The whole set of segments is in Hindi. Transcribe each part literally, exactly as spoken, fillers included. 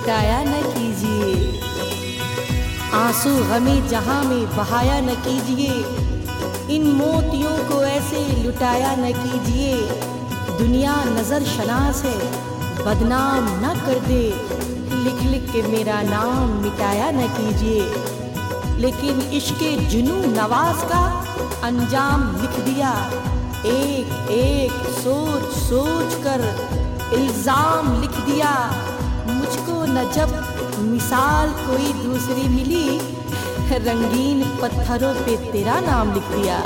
लुटाया न कीजिए, आंसू गमी जहां में बहाया न कीजिए, इन मोतियों को ऐसे लुटाया न कीजिए। दुनिया नजर शनास है, बदनाम न कर दे, लिख लिख के मेरा नाम मिटाया न कीजिए। लेकिन इश्क़े जुनू नवाज का अंजाम लिख दिया, एक एक सोच सोच कर इल्जाम लिख दिया। मुझको न जब मिसाल कोई दूसरी मिली, रंगीन पत्थरों पे तेरा नाम लिख दिया।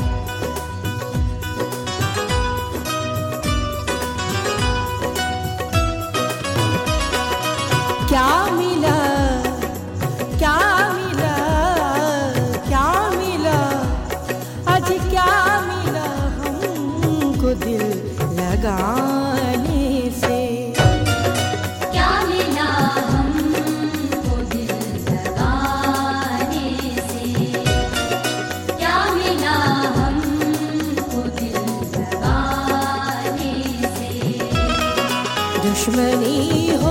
क्या मिला क्या मिला क्या मिला, आज क्या मिला हमको दिल लगाने से। क्या मिला हमको दिल लगाने से, क्या मिला हमको दिल लगाने से। दुश्मनी हो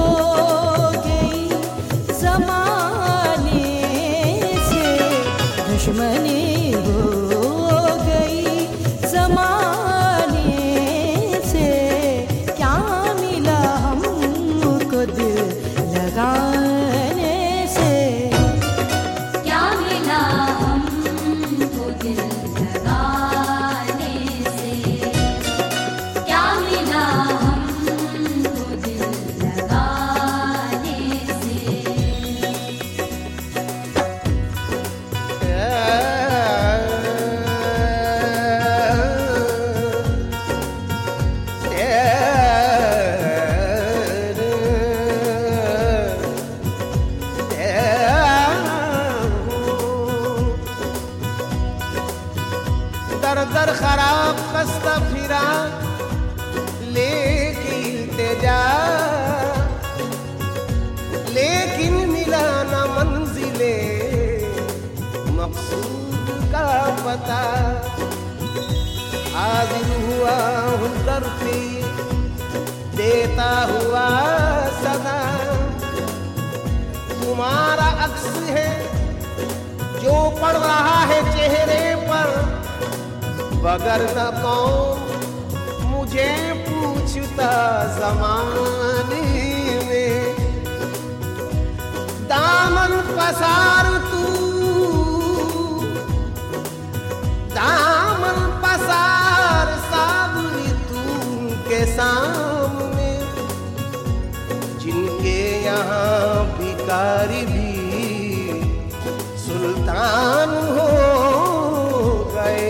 दुश्मनी हो गई ज़माने से, क्या मिला हमको दिल लगाने से। क्या मिला हमको दिल लगाने से, क्या मिला हमको दिल लगाने से। दर दर खराब खस्ता फिरा लेके इल्तिजा, लेकिन मिला न मंजिले मकसूद का पता। हाजिर हुआ हूँ दर पे देता हुआ सदा, तुम्हारा अक्स है जो पड़ रहा है चेहरे पर। बगर न कौन मुझे पूछता ज़माने में, दामन पसार तू दामन पसार साबरी तू के सामने, जिनके यहाँ भिखारी भी सुल्तान हो गए।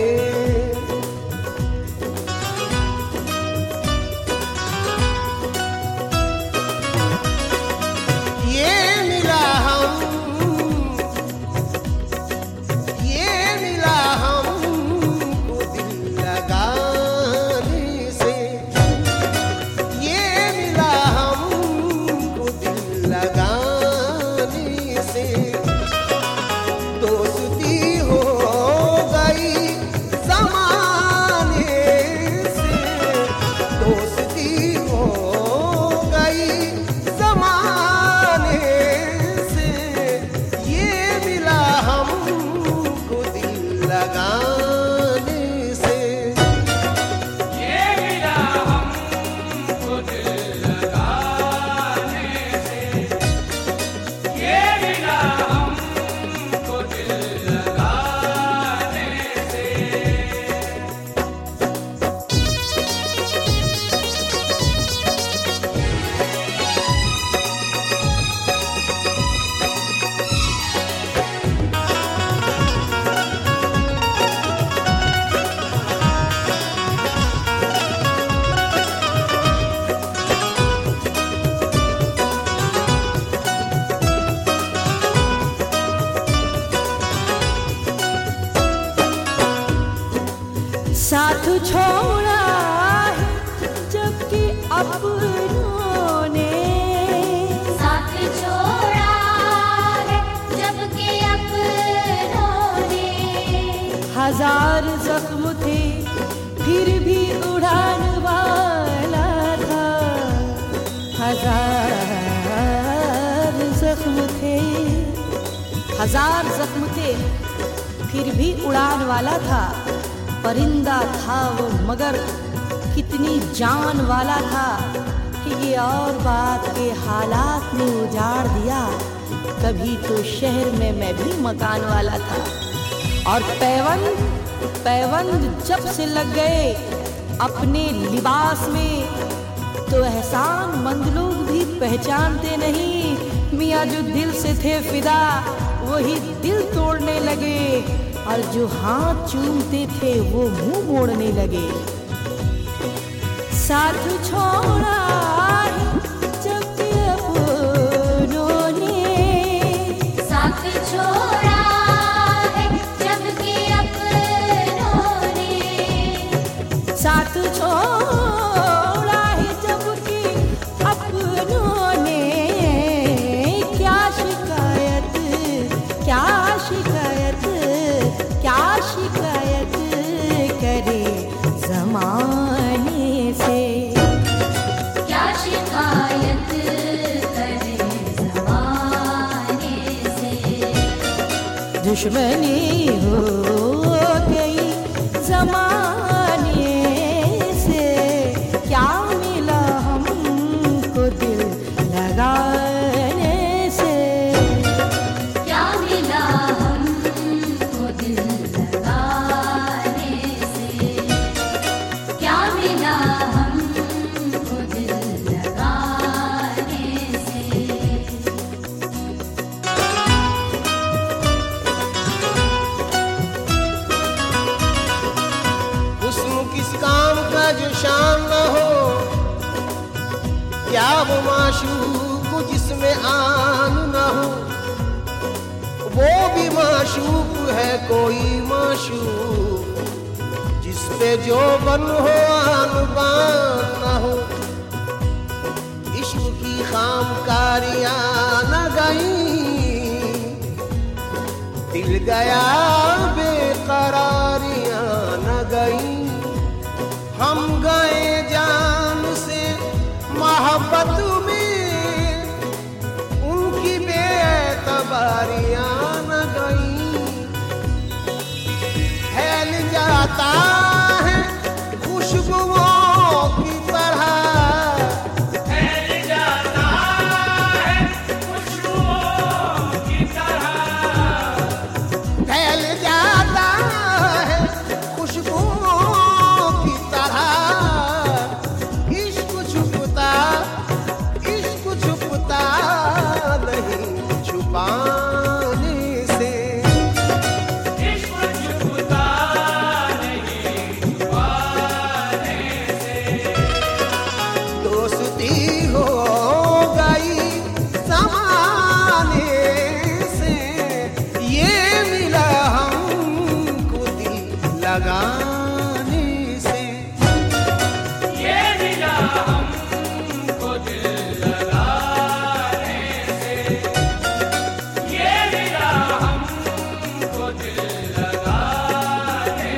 साथ छोड़ा है जबकि अपनों ने, साथ छोड़ा है जबकि अपनों ने। हजार जख्म थे फिर भी उड़ान वाला था, हजार हजार जख्म थे फिर भी उड़ान वाला था। परिंदा था वो मगर कितनी जान वाला था। ये और बात के हालात ने उजाड़ दिया, कभी तो शहर में मैं भी मकान वाला था। और पैवंद पैवंद जब से लग गए अपने लिबास में, तो एहसान मंद लोग भी पहचानते नहीं। मियाँ जो दिल से थे फिदा वही दिल तोड़ने लगे, और जो हाथ चूमते थे वो मुंह मोड़ने लगे। साथ छोड़ा जब अपनों ने, साथ छोड़ा है जब के अपनों ने, साथ छोड़ा है जब के अपनों ने। क्या शिकायत क्या शिकायत क्या शिकायत करे ज़माने से। क्या शिकायत करे ज़माने से। दुश्मनी हो गई ज़माने से, क्या मिला हमको दिल लगाने से। क्या मिला हमको दिल लगाने से। क्या मिला हमको दिल लगाने से। हुस्न किस काम का जो शान न हो, क्या वो माशूक जिसमें आन न हो। वो भी माशूक है कोई माशूक जिस पे जो बन हो आन बान न हो। इश्क की खामकारियां न गई, दिल गया बेकरारियां न गई। हम गए जान से मोहब्बत में, उनकी बेतबारियां न गई। फैल जाता है खुशबुओं की तरह, फैल जाता है खुशबुओं की तरह। फैल जाता है खुशबुओं की तरह। इश्क छुपता इश्क छुपता नहीं छुपाने से। इश्क छुपता नहीं छुपाने से। दोस्ती हो गई ज़माने से, ये मिला हमको दिल लगाने से। ये मिला हमको दिल लगाने से। ये मिला हमको दिल लगाने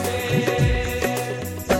से।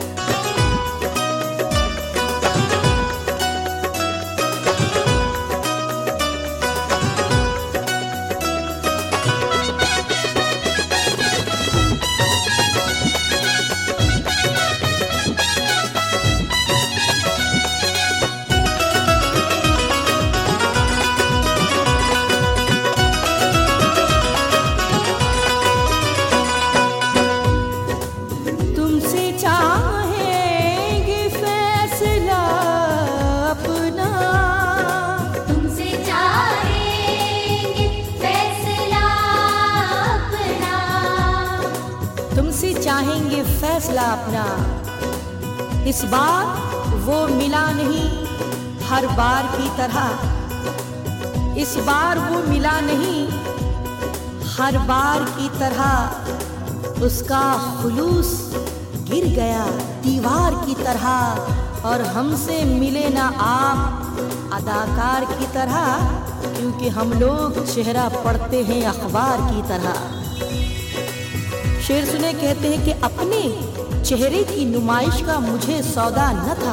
तुमसे चाहेंगे फैसला अपना, तुमसे चाहेंगे फैसला अपना। तुमसे चाहेंगे फैसला अपना। इस बार वो मिला नहीं हर बार की तरह। इस बार वो मिला नहीं हर बार की तरह। उसका खुलूस गिर गया दीवार की तरह, और हमसे मिले ना आप अदाकार की तरह, क्योंकि हम लोग चेहरा पढ़ते हैं अखबार की तरह। शेर सुने कहते हैं कि अपने चेहरे की नुमाइश का मुझे सौदा न था।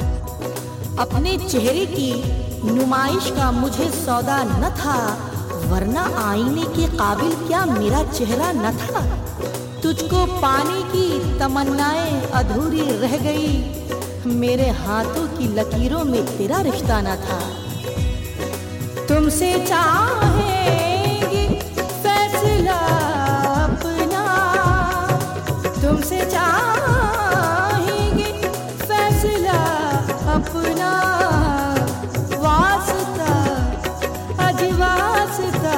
अपने चेहरे की नुमाइश का मुझे सौदा न था, वरना आईने के काबिल क्या मेरा चेहरा न था? तुझको पाने की तमन्नाएं अधूरी रह गई, मेरे हाथों की लकीरों में तेरा रिश्ता न था। तुमसे चाहेंगे फैसला अपना, तुमसे चाहेंगे फैसला अपना, वास्ता अज वास्ता,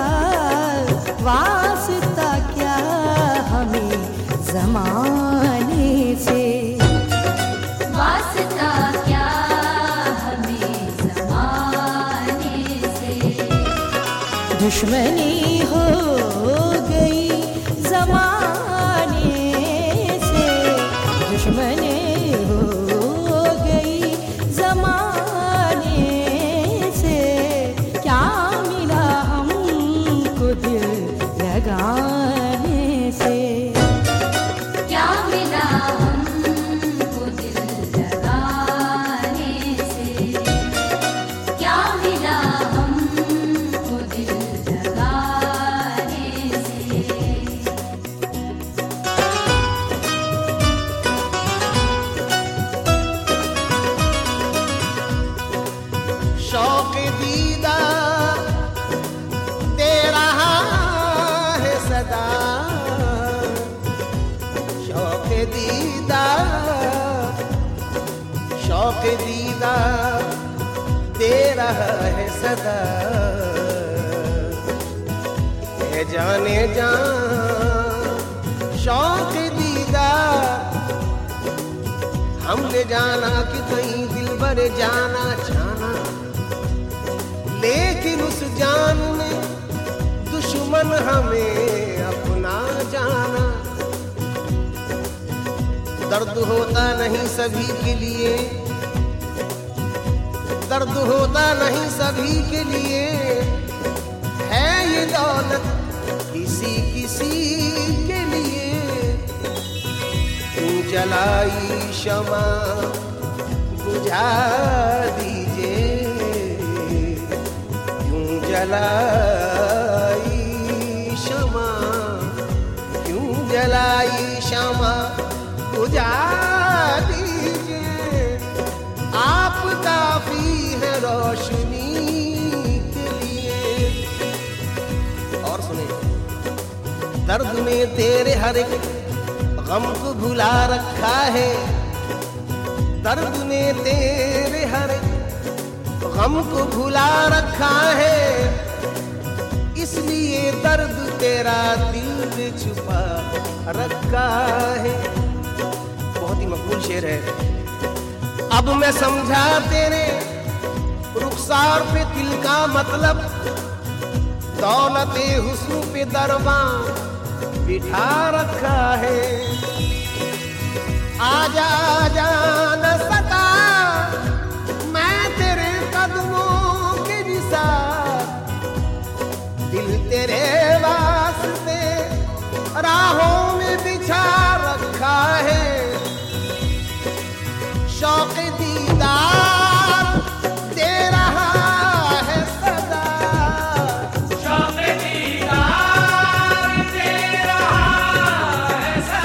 वास्ता क्या हमें ज़माने से, वास्ता क्या हमें ज़माने से। दुश्मनी हो गई ज़माने से, दुश्मनी हो गई ज़माने से, क्या मिला हमको दिल लगाने से, क्या मिला हमको दिल लगाने से, क्या मिला हमको दिल लगाने से। शौक दीदार दे रहा है सदा, शौक दीदार, शौक दीदार दे रहा है सदा। ए जाने जान शौक दीदार, हमने जाना कि कहीं दिल भर जाना जाना, लेकिन उस जान में दुश्मन हमें अपना जाना। दर्द होता नहीं सभी के लिए, दर्द होता नहीं सभी के लिए, है ये दौलत किसी किसी के लिए। तू जलाई शमा बुझा दीजिए, क्यों जलाई शमा, क्यों जलाई शमा बुझा दीजिए। आप काफी है रोशनी के लिए। और सुने, दर्द में तेरे हर एक गम को भुला रखा है, दर्द ने तेरे हर एक गम को भुला रखा है, इसलिए दर्द तेरा दिल में छुपा रखा है। बहुत ही मकबूल शेर है। अब मैं समझा तेरे रुखसार पे दिल का मतलब, दौलते हुस्न पे दरबान बिठा रखा है। आजा आजा न सता मैं तेरे कदमों के निसार, दिल तेरे वास्ते राहों में बिछा रखा है। शौक दीदार दे रहा है सदा, शौक दीदार दे रहा है सदा।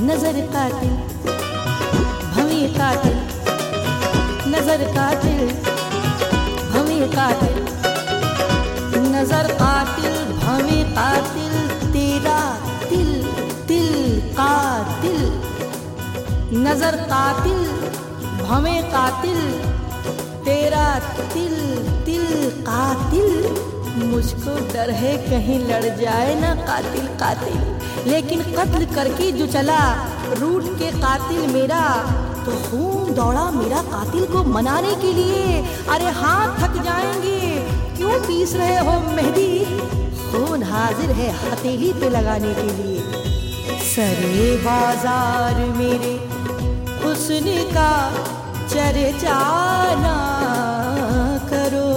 नजर कातिल भवें कातिल, नजर कातिल भवें कातिल, नजर कातिल भवें कातिल, तेरा तिल तिल कातिल, नजर कातिल भवें कातिल, तेरा तिल तिल कातिल। मुझको डर है कहीं लड़ जाए ना कातिल कातिल, लेकिन कत्ल करके जो चला रूठ के कातिल मेरा, तो खून दौड़ा मेरा कातिल को मनाने के लिए। अरे हाथ थक जाएंगे, क्यों पीस रहे हो मेहंदी, खून हाजिर है हथेली पे लगाने के लिए। सरे बाजार मेरे हुस्न का चर्चा ना करो,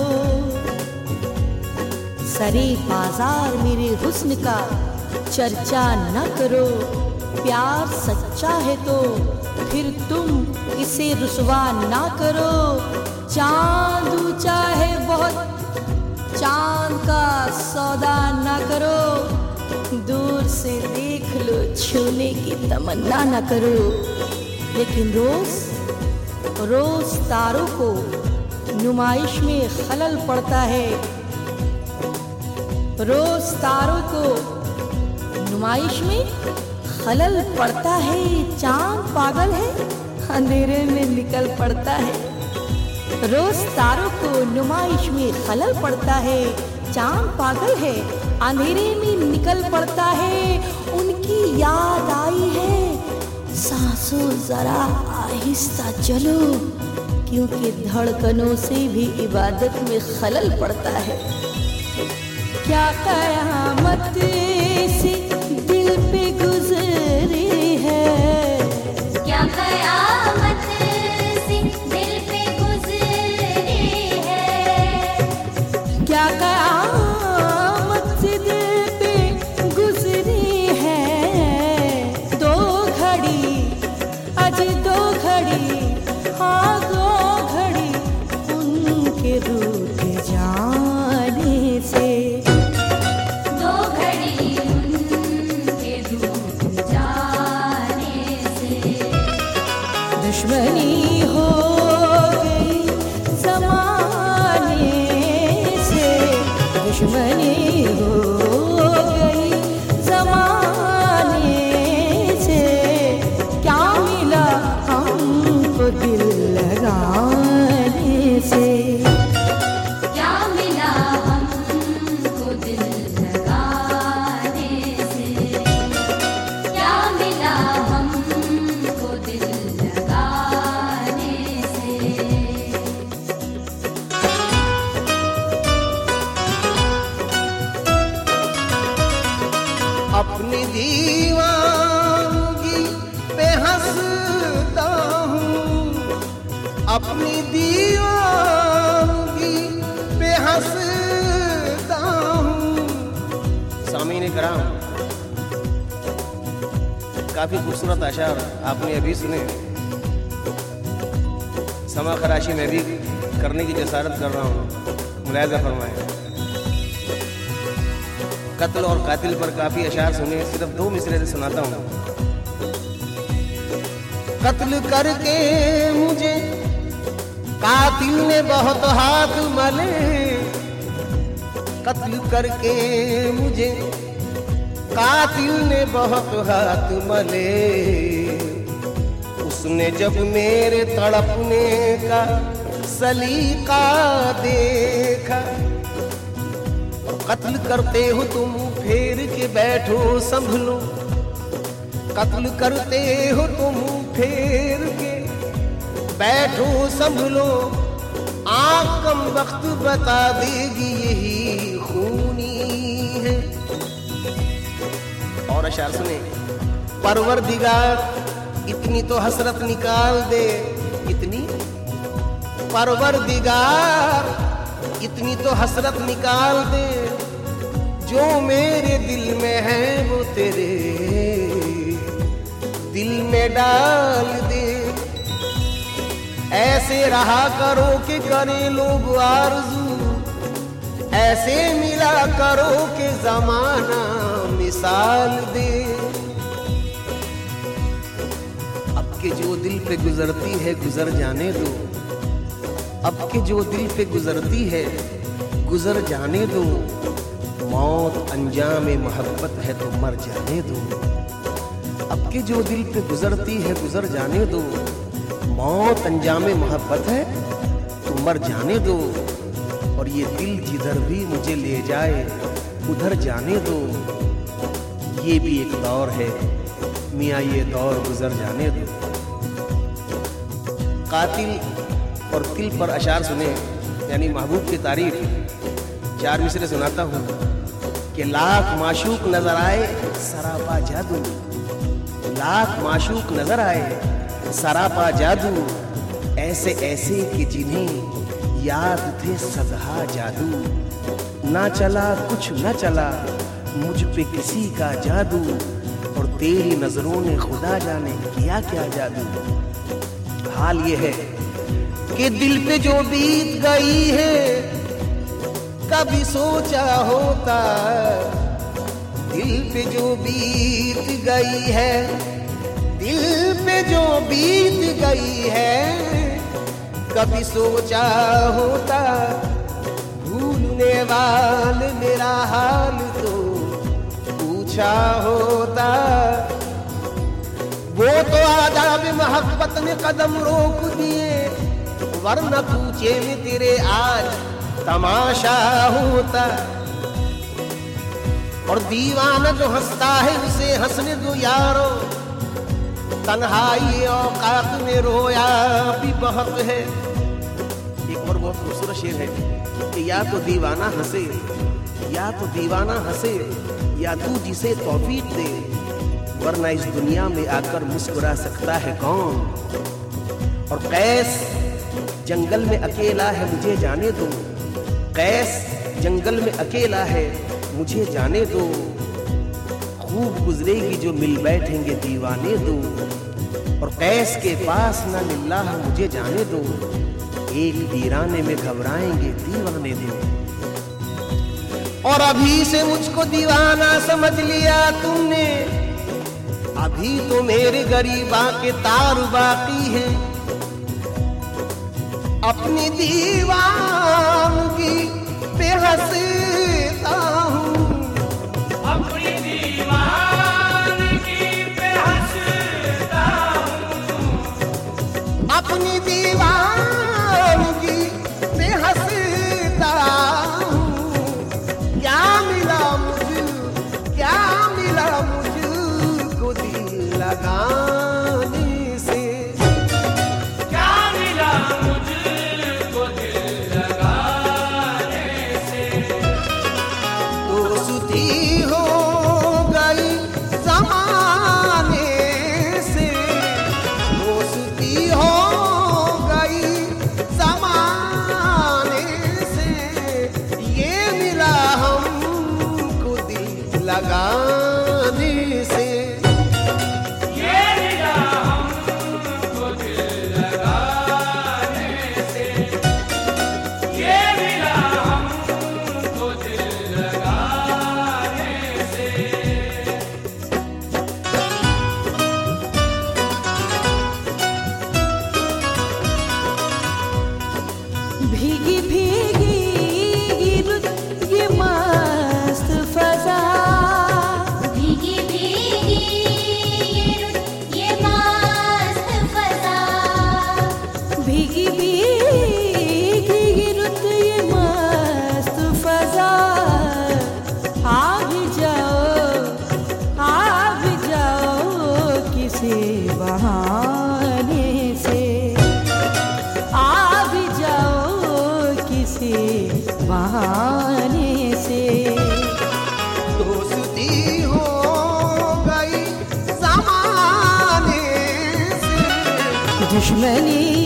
सरे बाजार मेरे हुस्न का चर्चा न करो। प्यार सच्चा है तो फिर तुम इसे रुसवा ना करो। चांद ऊंचा है बहुत, चांद का सौदा ना करो। दूर से देख लो, छूने की तमन्ना ना करो। लेकिन रोज रोज तारों को नुमाइश में खलल पड़ता है, रोज तारों को नुमाइश में खलल पड़ता है। चांद पागल है, अंधेरे में निकल पड़ता है। रोज तारों को नुमाइश में खलल पड़ता है। चांद पागल है, अंधेरे में निकल पड़ता है। उनकी याद आई है, सांसों जरा आहिस्ता चलो, क्योंकि धड़कनों से भी इबादत में खलल पड़ता है। क्या कयामत से दिल पे गुजरी है, क्या कयामत से दिल पे गुजरी है, क्या कयामत से दिल पे गुजरी है। दो घड़ी अज दो घड़ी, हाँ दो घड़ी उनके रूठ जाने से। दुश्मनी हो गई ज़माने से, दुश्मनी हो गई ज़माने से। क्या मिला हमको दिल लगाने से, क्या मिला हमको दिल लगाने से, क्या मिला हमको दिल लगाने से। अपनी दीवानगी पे हंसता हूँ, अपनी दीवानगी पे हंसता हूँ। सामीन कराम, काफी खूबसूरत अशार आपने अभी सुने। समा खराशी में भी करने की जसारत कर रहा हूँ, मुलायजा फरमाएं। कत्ल और कातिल पर काफी अशार सुने, सिर्फ दो मिसरे से सुनाता हूँ। कत्ल करके मुझे कातिल ने बहुत हाथ मले, कत्ल करके मुझे कातिल ने बहुत हाथ मले। उसने जब मेरे तड़पने का सलीका देखा, कत्ल करते हो तुम फेर के बैठो संभलो, कत्ल करते हो तुम फेर के बैठो संभलो। आँख कम वक्त बता देगी यही खूनी है। और अशार सुने। परवरदिगार इतनी तो हसरत निकाल दे, इतनी परवरदिगार इतनी तो हसरत निकाल दे, जो मेरे दिल में है वो तेरे दिल में डाल दे। ऐसे रहा करो कि करे लोग आरज़ू, ऐसे मिला करो कि ज़माना मिसाल दे। के जो दिल पे गुजरती है गुजर जाने दो, अब के जो दिल पे गुजरती है गुजर जाने दो, मौत अंजाम मोहब्बत है तो मर जाने दो। अब के जो दिल पे गुजरती है गुजर जाने दो, मौत अंजाम मोहब्बत है तो मर जाने दो। और ये दिल जिधर भी मुझे ले जाए उधर जाने दो, ये भी एक दौर है मियाँ, ये दौर गुजर जाने दो। कातिल और तिल पर अशार सुने, यानी महबूब की तारीफ। चार मिसरे सुनाता हूँ कि लाख माशूक नजर आए सरापा जादू, लाख माशूक नजर आए सरापा जादू, ऐसे ऐसे कि जिन्हें याद थे सदहा जादू। ना चला कुछ न चला मुझ पे किसी का जादू, और तेरी नजरों ने खुदा जाने किया क्या जादू। हाल ये है कि दिल पे जो बीत गई है कभी सोचा होता, दिल पे जो बीत गई है, दिल पे जो बीत गई है कभी सोचा होता, भूलने वाले मेरा हाल तो पूछा होता। वो तो आदाब मोहब्बत ने कदम रोक दिए, वरना पूछे में तेरे आज तमाशा होता। और दीवाना जो हंसता है उसे हंसने दो यारो, तन्हाई औकात में रोया भी बहुत है। एक और बहुत खूबसूरत शेर है कि या तो दीवाना हंसे, या तो दीवाना हंसे, या तू जिसे तौफीक दे, वरना इस दुनिया में आकर मुस्कुरा सकता है कौन। और कैस जंगल में अकेला है मुझे जाने दो, कैस जंगल में अकेला है मुझे जाने दो, खूब गुजरेगी जो मिल बैठेंगे दीवाने दो। और कैस के पास ना लिल्लाह मुझे जाने दो, एक वीराने में घबराएंगे दीवाने दो। और अभी से मुझको दीवाना समझ लिया तुमने, अभी तो मेरे गरीबा के तार बाकी है। अपनी दीवानगी पे हंसता हूँ, अपनी दीवानगी पे हंसता हूँ, अपनी दीवानगी पे हंसता हूँ। क्या मिला मुझे, क्या मिला मुझको दिल लगाने से, क्या मिला मुझको दिल लगाने से। दोस्ती हो गई ज़माने से, दोस्ती हो गई ज़माने से, ये मिला हमको दिल लगाने से। ये मिला हमको दिल लगाने से, ये मिला हमको दिल लगाने से। भीगी भीगी रुत ये मस्त फजा, भीगी भीगी ये रुत ये मस्त फजा, भीगी भीगी ये रुत ये मस्त फजा। आ भी जाओ, आ भी जाओ किसी बहाने से, आ भी जाओ किसी बहाने से। दोस्ती हो गई ज़माने से, दुश्मनी